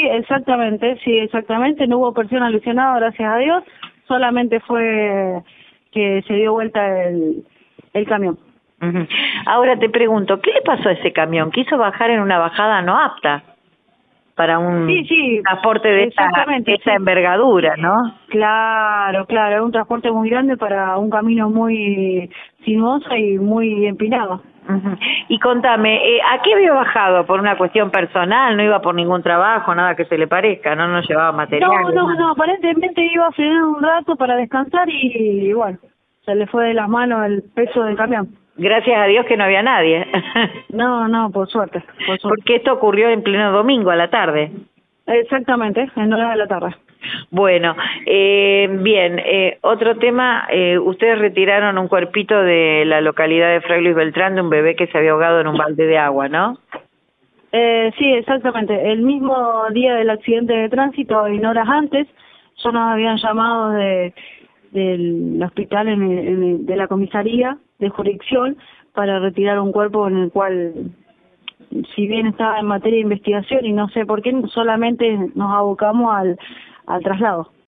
sí, exactamente, no hubo persona lesionada, gracias a Dios, solamente fue que se dio vuelta el camión. Ujú. Ahora te pregunto, ¿qué le pasó a ese camión? Quiso bajar en una bajada no apta para un Sí, transporte de esta envergadura, ¿no? Claro, es un transporte muy grande para un camino muy sinuoso y muy empinado. Ujú. Y contame, ¿a qué había bajado? ¿Por una cuestión personal? ¿No iba por ningún trabajo, nada que se le parezca? ¿No llevaba material? No, aparentemente iba a frenar un rato para descansar y bueno, se le fue de las manos el peso del camión. Gracias a Dios que no había nadie. No, por suerte. Porque esto ocurrió en pleno domingo a la tarde. Exactamente, en horas de la tarde. Bueno, bien, otro tema, ustedes retiraron un cuerpito de la localidad de Fray Luis Beltrán de un bebé que se había ahogado en un balde de agua, ¿no? Sí, exactamente. El mismo día del accidente de tránsito, en horas antes, ya nos habían llamado del hospital, de la comisaría de jurisdicción, para retirar un cuerpo en el cual, si bien estaba en materia de investigación y no sé por qué, solamente nos abocamos al traslado.